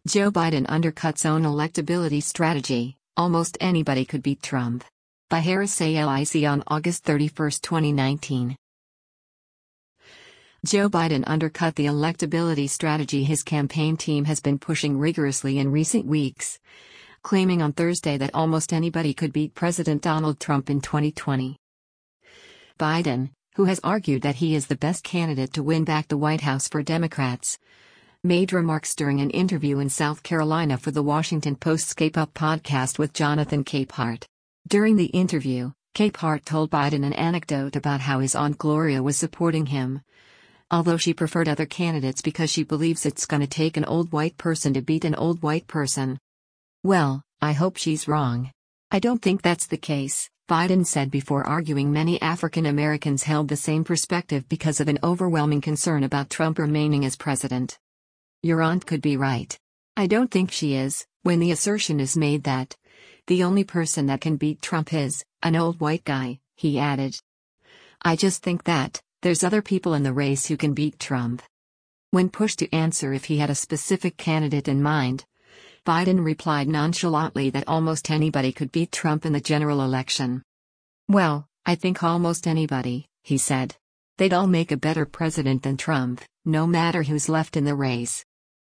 Joe Biden undercuts own electability strategy, almost anybody could beat Trump. By Harris Salic on August 31, 2019. Joe Biden undercut the electability strategy his campaign team has been pushing rigorously in recent weeks, claiming on Thursday that almost anybody could beat President Donald Trump in 2020. Biden, who has argued that he is the best candidate to win back the White House for Democrats, made remarks during an interview in South Carolina for the Washington Post's Cape Up podcast with Jonathan Capehart. During the interview, Capehart told Biden an anecdote about how his Aunt Gloria was supporting him, although she preferred other candidates because she believes it's gonna take an old white person to beat an old white person. Well, I hope she's wrong. I don't think that's the case, Biden said before arguing many African Americans held the same perspective because of an overwhelming concern about Trump remaining as president. Your aunt could be right. I don't think she is, when the assertion is made that the only person that can beat Trump is an old white guy, he added. I just think that there's other people in the race who can beat Trump. When pushed to answer if he had a specific candidate in mind, Biden replied nonchalantly that almost anybody could beat Trump in the general election. Well, I think almost anybody, he said. They'd all make a better president than Trump, no matter who's left in the race.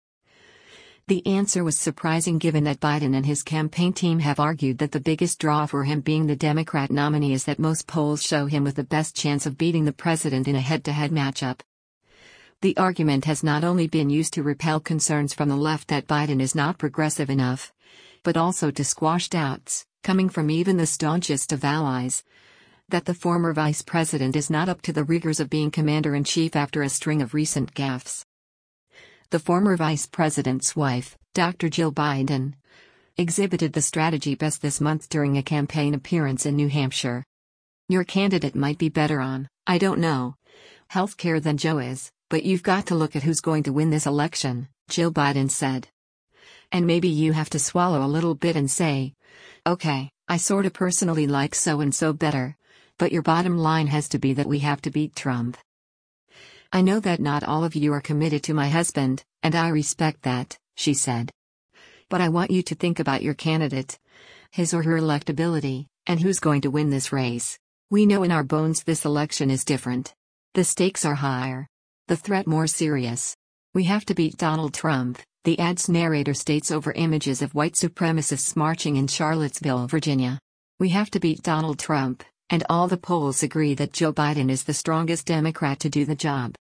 The answer was surprising given that Biden and his campaign team have argued that the biggest draw for him being the Democrat nominee is that most polls show him with the best chance of beating the president in a head-to-head matchup. The argument has not only been used to repel concerns from the left that Biden is not progressive enough, but also to squash doubts, coming from even the staunchest of allies, that the former vice president is not up to the rigors of being commander-in-chief after a string of recent gaffes. The former vice president's wife, Dr. Jill Biden, exhibited the strategy best this month during a campaign appearance in New Hampshire. Your candidate might be better on, I don't know, healthcare than Joe is, but you've got to look at who's going to win this election, Jill Biden said. And maybe you have to swallow a little bit and say, okay, I sorta personally like so-and-so better, but your bottom line has to be that we have to beat Trump. I know that not all of you are committed to my husband, and I respect that, she said. But I want you to think about your candidate, his or her electability, and who's going to win this race. We know in our bones this election is different. The stakes are higher. The threat more serious. We have to beat Donald Trump, the ad's narrator states over images of white supremacists marching in Charlottesville, Virginia. We have to beat Donald Trump, and all the polls agree that Joe Biden is the strongest Democrat to do the job.